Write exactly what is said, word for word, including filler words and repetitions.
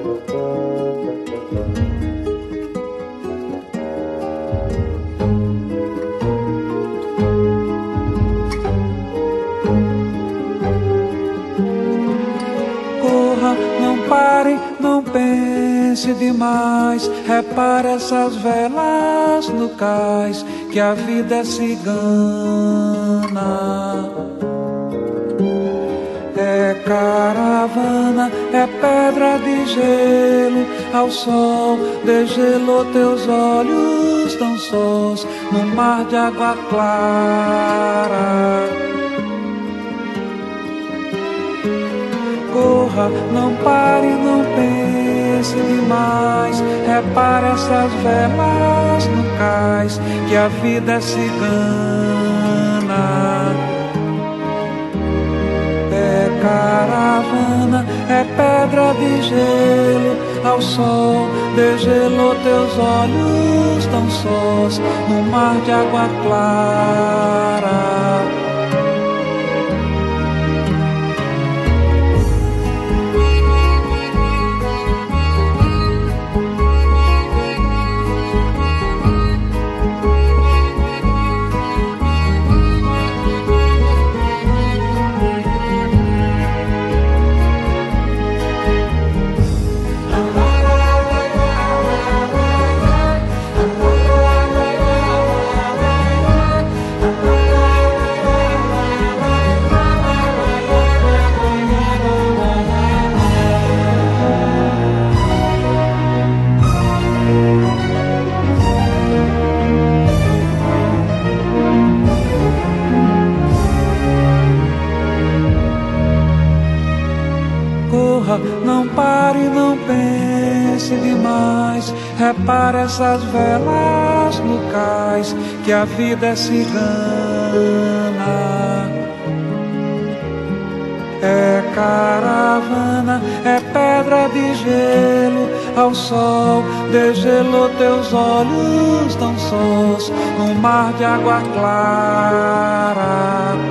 Não pare, não pense demais, repare essas velas no cais, que a vida é cigana. É caravana, é pedra de gelo, ao sol degelou teus olhos tão sós, no mar de água clara. Corra, não pare, não pense demais, repare essas velas no cais, que a vida é cigana. É caravana, é pedra de gelo, ao sol degelou teus olhos tão sós, no mar de água clara. Não pare, não pense demais, repare essas velas no cais, que a vida é cigana. É caravana, é pedra de gelo, ao sol degelou teus olhos tão sós, no mar de água clara.